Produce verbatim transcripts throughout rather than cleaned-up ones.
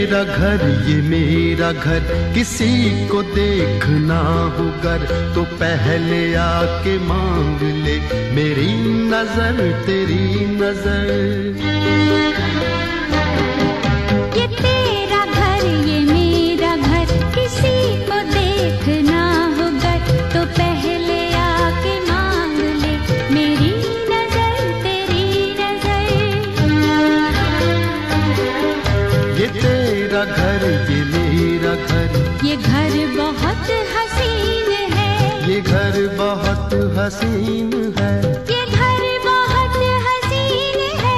तेरा घर ये मेरा घर, किसी को देखना हो गर तो पहले आके मांग ले मेरी नजर तेरी नजर। ये तेरा घर ये मेरा घर, किसी को देखना हो गर तो पहले आके मांग ले मेरी नजर तेरी नजर। ये तेरा घर ये मेरा घर, ये घर बहुत हसीन है, ये घर बहुत हसीन है, ये घर बहुत हसीन है।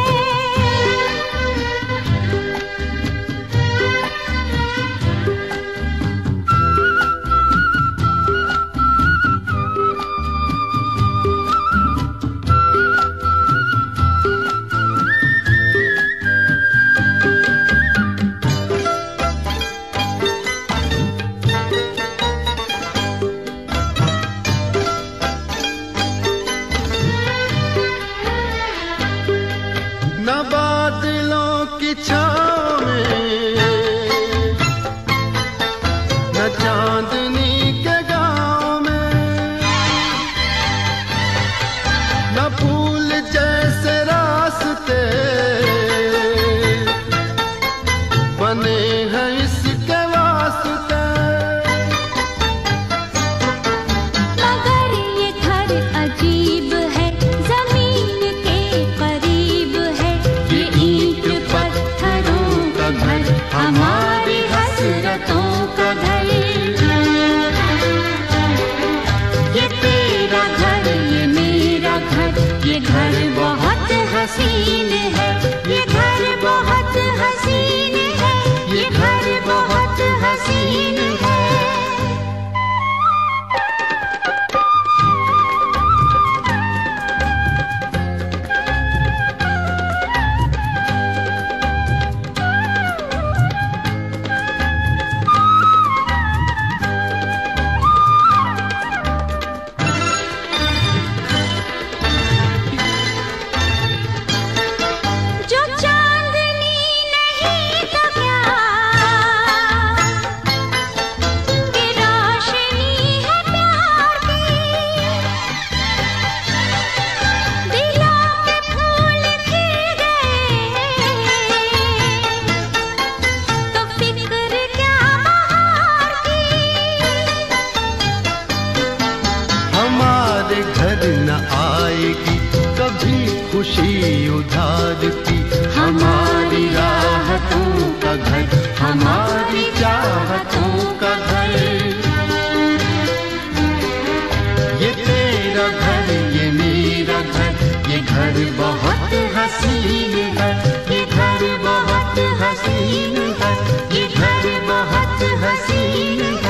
न बादलों की छाँव में, न चांदनी के गाँव में, न फूल जैसे रास्ते बने हैं इसके वास्ते। मगर ये घर अजीब है, जमीन के करीब है, ये ईंट पत्थरों का घर, हमारी हसरतों का घर। ये तेरा घर ये मेरा घर, ये घर बहुत हसीन है, ये घर बहुत हसीन है, ये घर बहुत हसीन है। जो चांदनी नहीं तो क्या, कि रोशनी है प्यार की, दिलों के फूल खिल गए तो फिक्र क्या बहार की। हमारे घर न आएगी कभी खुशी उधार की, हमारी राहतों का घर, हमारी चाहतों का घर। ये तेरा घर ये मेरा घर, ये घर बहुत हसीन है, ये घर बहुत हसीन है, ये घर बहुत हसीन है।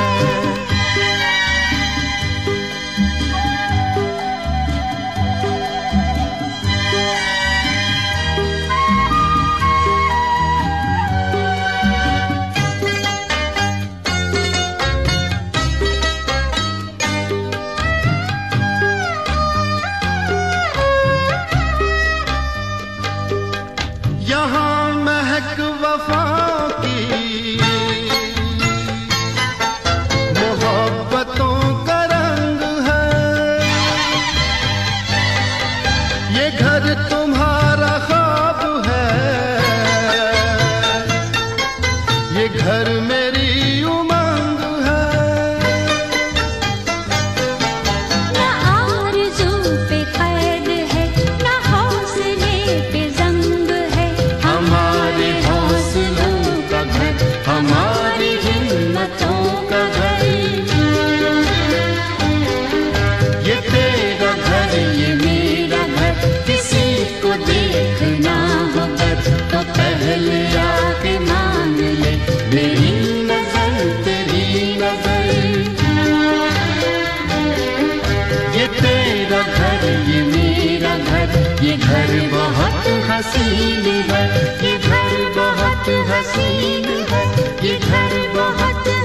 यहाँ महक वफा की मोहब्बतों का रंग है, ये घर तुम्हारा ख्वाब है, ये घर मेरी उमंग है। न आरज़ू पे कैद है, न हौसले पे जंग है, हमारे हौसलों का घर, हमारी हिम्मतों का घर। ये तेरा घर ये मेरा घर, किसी को देखना हो गर तो पहले आके मांग ले मेरी नजर तेरी नजर। ये तेरा घर ये मेरा घर, ये घर बहुत हसीन है, ये घर बहुत हसीन है, ये घर बहुत